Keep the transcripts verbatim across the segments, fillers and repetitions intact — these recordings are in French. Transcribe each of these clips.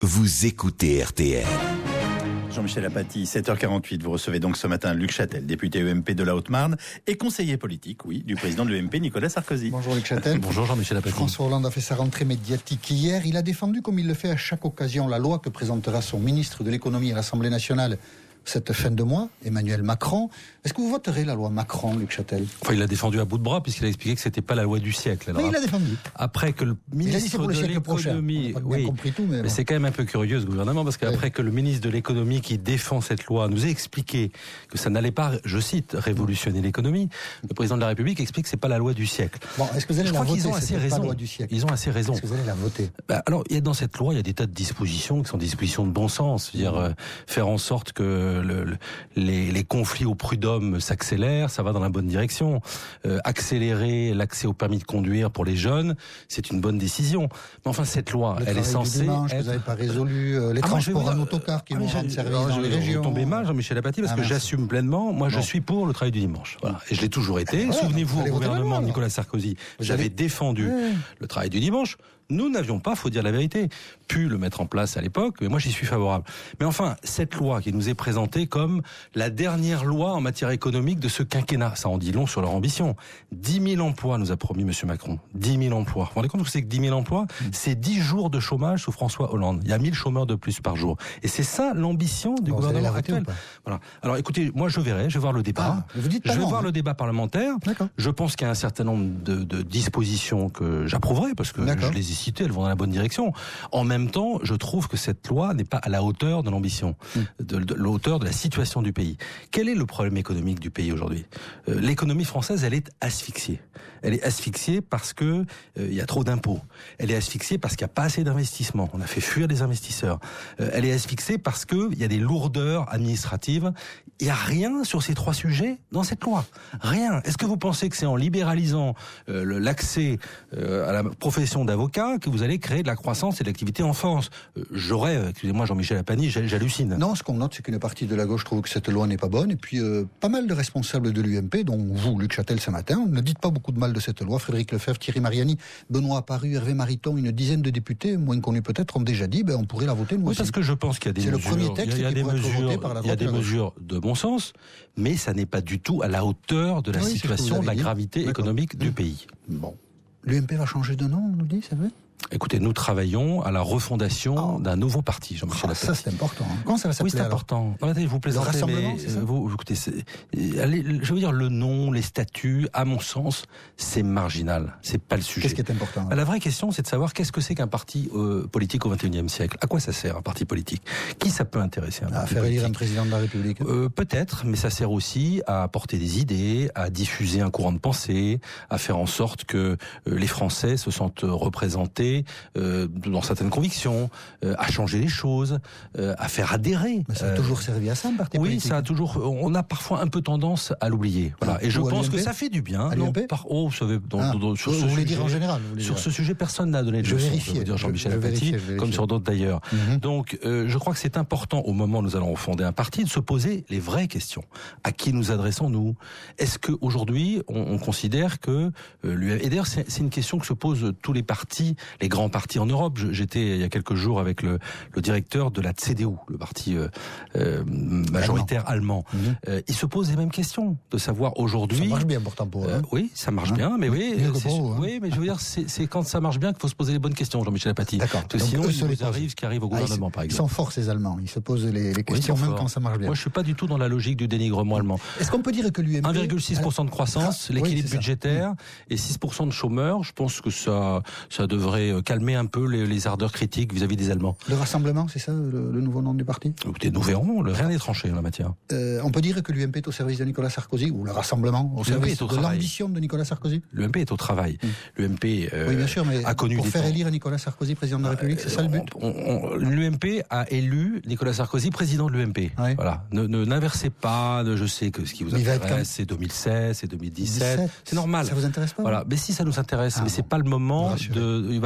Vous écoutez R T L. Jean-Michel Apathy, sept heures quarante-huit. Vous recevez donc ce matin Luc Châtel, député E M P de la Haute-Marne et conseiller politique, oui, du président de l'E M P, Nicolas Sarkozy. Bonjour Luc Châtel. Bonjour Jean-Michel Apathy. François Hollande a fait sa rentrée médiatique hier. Il a défendu, comme il le fait à chaque occasion, la loi que présentera son ministre de l'économie à l'Assemblée nationale cette fin de mois, Emmanuel Macron. Est-ce que vous voterez la loi Macron, Luc Châtel ? Enfin, il l'a défendu à bout de bras puisqu'il a expliqué que c'était pas la loi du siècle. Alors, mais il l'a défendu. Après que le ministre de l'économie, oui, compris tout, mais, mais bon. C'est quand même un peu curieux ce gouvernement parce qu'après oui. que le ministre de l'économie qui défend cette loi nous a expliqué que ça n'allait pas, je cite, révolutionner l'économie, le président de la République explique que c'est pas la loi du siècle. Bon, est-ce que vous allez je la crois voter ? qu'ils ont assez raison. Pas la loi du siècle. Ils ont assez raison. Est-ce que vous allez la voter ? Bah, alors, il y a dans cette loi, il y a des tas de dispositions qui sont des dispositions de bon sens, c'est-à-dire euh, faire en sorte que le, le Les, les conflits au prud'homme s'accélèrent, ça va dans la bonne direction. Euh, accélérer l'accès au permis de conduire pour les jeunes, c'est une bonne décision. Mais enfin, cette loi, le elle est censée dimanche, être... Vous n'avez pas résolu euh, les ah, transports moi, en autocar qui ah, vont rendre service dans les régions. Vous tombez mal, Jean-Michel Apathy, parce ah, que merci. j'assume pleinement. Moi, bon. je suis pour le travail du dimanche. Voilà. Et je l'ai toujours été. Voilà, Souvenez-vous, au gouvernement loi, de Nicolas Sarkozy, vous j'avais allez... défendu ouais. le travail du dimanche. Nous n'avions pas, faut dire la vérité, pu le mettre en place à l'époque, mais moi j'y suis favorable. Mais enfin, cette loi qui nous est présentée comme la dernière loi en matière économique de ce quinquennat, ça en dit long sur leur ambition. dix mille emplois nous a promis M. Macron. dix mille emplois. Vous vous rendez compte que c'est que dix mille emplois ? mmh. C'est dix jours de chômage sous François Hollande. Il y a mille chômeurs de plus par jour. Et c'est ça l'ambition du bon, gouvernement actuel. Voilà. Alors écoutez, moi je verrai, je vais voir le débat. Ah, vous dites pas je vais non, voir hein. le débat parlementaire. D'accord. Je pense qu'il y a un certain nombre de, de dispositions que j'approuverai, parce que D'accord. je les ai citées, elles vont dans la bonne direction. En même temps, je trouve que cette loi n'est pas à la hauteur de l'ambition, mmh. de, de, de la hauteur de la situation du pays. Quel est le problème économique du pays aujourd'hui ? euh, L'économie française, elle est asphyxiée. Elle est asphyxiée parce que euh, il y a trop d'impôts. Elle est asphyxiée parce qu'il n'y a pas assez d'investissements. On a fait fuir les investisseurs. Euh, elle est asphyxiée parce que il y a des lourdeurs administratives. Il n'y a rien sur ces trois sujets dans cette loi. Rien. Est-ce que vous pensez que c'est en libéralisant euh, l'accès euh, à la profession d'avocat que vous allez créer de la croissance et de l'activité en France ? euh, J'aurais, euh, excusez-moi Jean-Michel Apathy, j'hallucine. Non, ce qu'on note, c'est qu'une partie de la gauche trouve que cette loi n'est pas bonne, et puis euh, pas mal de responsables de l'U M P, dont vous, Luc Châtel, ce matin, ne dites pas beaucoup de mal de cette loi. Frédéric Lefebvre, Thierry Mariani, Benoît Apparu, Hervé Mariton, une dizaine de députés, moins connus peut-être, ont déjà dit, ben, on pourrait la voter nous oui, aussi. parce que je pense qu'il y a des c'est mesures, le premier texte il y a, il y a qui des pourrait être voté mesures, par la il y a des droite mesures de bon sens, mais ça n'est pas du tout à la hauteur de la oui, situation, de la dit. gravité D'accord. économique du mmh. pays. Bon. L'U M P va changer de nom, on nous dit, c'est vrai ? Écoutez, nous travaillons à la refondation oh. d'un nouveau parti, Jean-Michel ah, Apathy. Ça, c'est important. Hein. Comment ça va s'appeler ? Oui, c'est alors important. Non, attendez, vous plaisantez, mais c'est ça vous, écoutez, c'est, allez, je veux dire, le nom, les statuts, à mon sens, c'est marginal. C'est pas le sujet. Qu'est-ce qui est important ? Bah, la vraie question, c'est de savoir qu'est-ce que c'est qu'un parti euh, politique au vingt et unième siècle. À quoi ça sert, un parti politique ? Qui ça peut intéresser, un à parti faire politique ? élire un président de la République euh, Peut-être, mais ça sert aussi à apporter des idées, à diffuser un courant de pensée, à faire en sorte que euh, les Français se sentent représentés euh, dans certaines convictions, euh, à changer les choses, euh, à faire adhérer. Mais ça a euh, toujours servi à ça, un parti oui, politique. Oui, ça a toujours. On a parfois un peu tendance à l'oublier. Voilà. Ah, et je Ou pense à que ça fait du bien. À non, l'U M P par, oh, vous savez, dans, ah, dans, dans, sur vous ce voulez sujet, dire en général vous sur dire. ce sujet, personne n'a donné de je leçon. vérifie, Je veux dire Jean-Michel je, je Apathy, vérifie, comme sur d'autres d'ailleurs. Mm-hmm. Donc, euh, je crois que c'est important au moment où nous allons fonder un parti de se poser les vraies questions. À qui nous adressons-nous ? Est-ce que aujourd'hui, on, on considère que euh, l'U M P... Et d'ailleurs, c'est, c'est une question que se posent tous les partis, les grands partis en Europe. Je, j'étais il y a quelques jours avec le, le directeur de la C D U, le parti euh, euh, majoritaire allemand. allemand. Mmh. Euh, il se pose les mêmes questions, de savoir aujourd'hui... Ça marche bien pourtant pour eux. Euh, oui, ça marche hein bien, mais oui, c'est, vous, hein. oui, mais je veux dire, c'est, c'est quand ça marche bien qu'il faut se poser les bonnes questions, Jean-Michel Apathy. D'accord. Parce que sinon, il nous arrive ce qui arrive au gouvernement, ah, par exemple. Ils sont forts, ces Allemands. Ils se posent les, les questions oui, même quand ça marche bien. Moi, je suis pas du tout dans la logique du dénigrement allemand. Est-ce qu'on peut dire que l'U M P... un virgule six pour cent de croissance, ah, l'équilibre oui, budgétaire, et six pour cent de chômeurs, je pense que ça, ça devrait calmer un peu les, les ardeurs critiques vis-à-vis des Allemands. Le Rassemblement, c'est ça, le, le nouveau nom du parti ? Écoutez, nous verrons, le, rien n'est tranché en la matière. Euh, on peut dire que l'U M P est au service de Nicolas Sarkozy, ou le Rassemblement au service de travail. L'ambition de Nicolas Sarkozy ? L'U M P est au travail. Mmh. L'U M P euh, oui, bien sûr, mais a connu pour des faire temps. élire Nicolas Sarkozy président de la République, euh, c'est ça le but ? on, on, L'U M P a élu Nicolas Sarkozy président de l'U M P. Oui. Voilà. Ne, ne, n'inversez pas, de, je sais que ce qui vous mais intéresse, comme... c'est deux mille seize, c'est deux mille dix-sept. dix-sept, c'est normal. Ça vous intéresse pas ? Voilà. Mais si ça nous intéresse, ah, mais bon. c'est pas le moment de, voilà.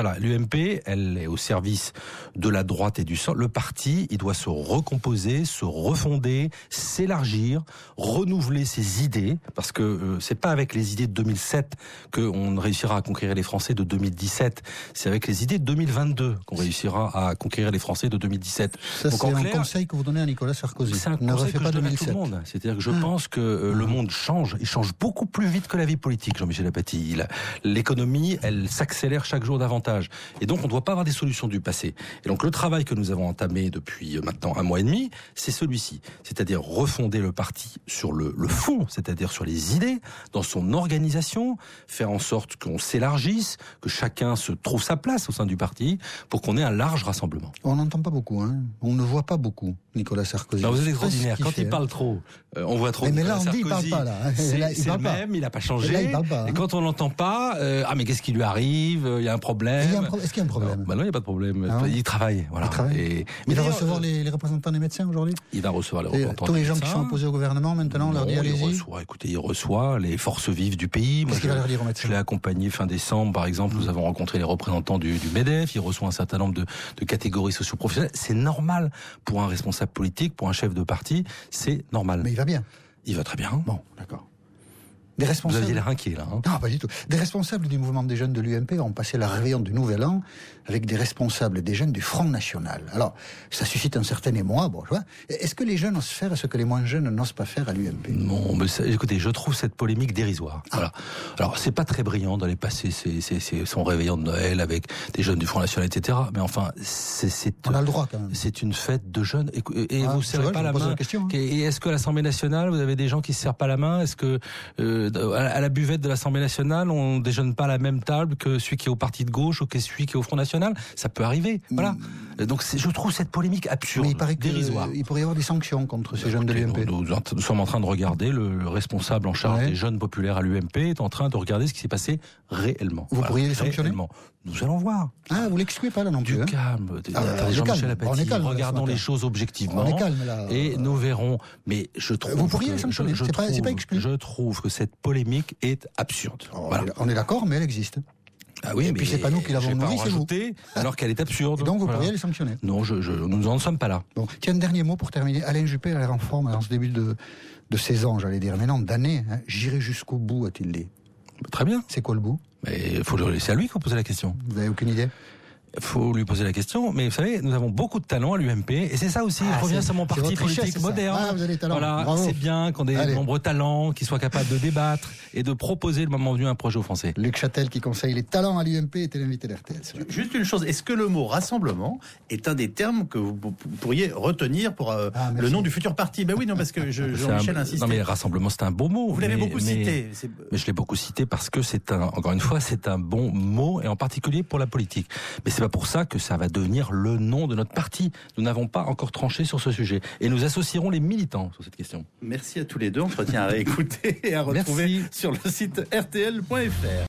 voilà, l'U M P, elle est au service de la droite et du centre. Le parti, il doit se recomposer, se refonder, s'élargir, renouveler ses idées, parce que euh, c'est pas avec les idées de deux mille sept qu'on réussira à conquérir les Français de deux mille dix-sept. C'est avec les idées de deux mille vingt-deux qu'on réussira à conquérir les Français de deux mille dix-sept. Ça, Donc, c'est en un clair, conseil que vous donnez à Nicolas Sarkozy. C'est un ne conseil refait que pas je donne à deux mille sept. tout le monde. C'est-à-dire que je pense que euh, le monde change. Il change beaucoup plus vite que la vie politique, Jean-Michel Apathy. Il, l'économie, elle s'accélère chaque jour davantage. Et donc, on ne doit pas avoir des solutions du passé. Et donc, le travail que nous avons entamé depuis maintenant un mois et demi, c'est celui-ci. C'est-à-dire refonder le parti sur le, le fond, c'est-à-dire sur les idées, dans son organisation, faire en sorte qu'on s'élargisse, que chacun se trouve sa place au sein du parti, pour qu'on ait un large rassemblement. On n'entend pas beaucoup, hein. On ne voit pas beaucoup Nicolas Sarkozy. Non, vous êtes extraordinaire. Quand fait, il parle trop, euh, on voit trop. Mais, mais là, Nicolas on dit il parle Sarkozy. pas, là. C'est, là, il c'est parle le pas. même, il n'a pas changé. Et là, il parle pas, hein. Et quand on l'entend pas, euh, ah, mais qu'est-ce qui lui arrive? Il y a un problème. Il y a un pro- Est-ce qu'il y a un problème? Non, bah non, il n'y a pas de problème. Ah ouais. Il travaille, voilà. Il travaille. Et, il va d'ailleurs, recevoir euh, les, les représentants des médecins aujourd'hui? Il va recevoir les Et représentants tous les des gens qui médecins. sont opposés au gouvernement, maintenant, on leur dit Non, il allez-y. reçoit, écoutez, il reçoit les forces vives du pays. Moi, Qu'est-ce qu'il je- va leur dire aux médecins? Je l'ai accompagné fin décembre, par exemple. Nous avons rencontré les représentants du, du MEDEF. Il reçoit un certain nombre de, de catégories socio-professionnelles. C'est normal pour un responsable politique, pour un chef de parti. C'est normal. Mais il va bien. Il va très bien. Bon, d'accord. Des Vous responsables. aviez l'air inquiet, là. Hein. Non, pas du tout. Des responsables du mouvement des jeunes de l'U M P ont passé la réveillon du Nouvel An avec des responsables des jeunes du Front National. Alors, ça suscite un certain émoi, bon, tu vois. Est-ce que les jeunes osent faire ce que les moins jeunes n'osent pas faire à l'U M P? Non, mais ça, écoutez, je trouve cette polémique dérisoire. Ah. Voilà. Alors, c'est pas très brillant d'aller passer ses, ses, ses, son réveillon de Noël avec des jeunes du Front National, et cetera. Mais enfin, c'est, c'est, On a le droit, quand même. c'est une fête de jeunes. Et, et Ah, vous ne c'est serrez vrai, pas je la me pose main. la question, hein. Et est-ce que à l'Assemblée nationale, vous avez des gens qui se serrent pas la main? Est-ce que euh, à la buvette de l'Assemblée nationale, on déjeune pas à la même table que celui qui est au parti de gauche ou que celui qui est au Front National? Ça peut arriver. Voilà. Donc, c'est, je trouve cette polémique absurde, Mais il paraît dérisoire. qu'il pourrait y avoir des sanctions contre ces jeunes de Écoutez, l'U M P. Nous, nous, nous sommes en train de regarder, le, le responsable en charge Ouais. des jeunes populaires à l'U M P est en train de regarder ce qui s'est passé réellement. Vous pourriez les sanctionner? réellement. Nous allons voir. Ah, vous l'excluez pas là non plus, Du hein? calme. Ah, Attendez, on est Jean-Michel calme. Apathy, On est calme, là, ce regardons matin. les choses objectivement. On est calme, là. Et nous verrons. Mais je trouve. Vous pourriez que- les sanctionner, je- je c'est pas- c'est trouve- pas exclu. Je trouve que cette polémique est absurde. Oh, Voilà. On est d'accord, mais elle existe. Ah oui, Et mais puis c'est pas nous qui l'avons je vais pas nourrie, en c'est vous. rajouter, alors qu'elle est absurde. Et donc vous Voilà. pourriez les sanctionner. Non, je, je, nous n'en sommes pas là. Bon, tiens, un dernier mot pour terminer. Alain Juppé a l'air en forme dans ce début de, de saison, j'allais dire. Mais non, d'année. Hein. J'irai jusqu'au bout, a-t-il dit. Très bien. C'est quoi le bout? Mais il faut le laisser à lui qu'on pose la question. Vous avez aucune idée? Il faut lui poser la question, mais vous savez, nous avons beaucoup de talent à l'U M P, et c'est ça aussi, Ah, je reviens c'est- sur mon c'est parti votre richesse, politique c'est ça. moderne. Ah, vous avez des talents. Voilà, Bravo. c'est bien qu'on ait de Allez. nombreux talents, qui soient capables de débattre et de proposer le moment venu un projet aux Français. Luc Châtel qui conseille les talents à l'U M P était l'invité d'R T L. ce matin. Juste une chose, est-ce que le mot rassemblement est un des termes que vous pourriez retenir pour euh, Ah, merci. le nom du futur parti? Ben oui, non, parce que je- C'est Jean-Michel un- insiste. Non mais rassemblement, c'est un beau mot. Vous l'avez mais- beaucoup mais- cité. C'est- Mais je l'ai beaucoup cité parce que c'est un, encore une fois, c'est un bon mot, et en particulier pour la politique. Mais c'est pas pour ça que ça va devenir le nom de notre parti. Nous n'avons pas encore tranché sur ce sujet. Et nous associerons les militants sur cette question. Merci à tous les deux. On se retient à réécouter et à retrouver Merci. sur le site R T L point F R.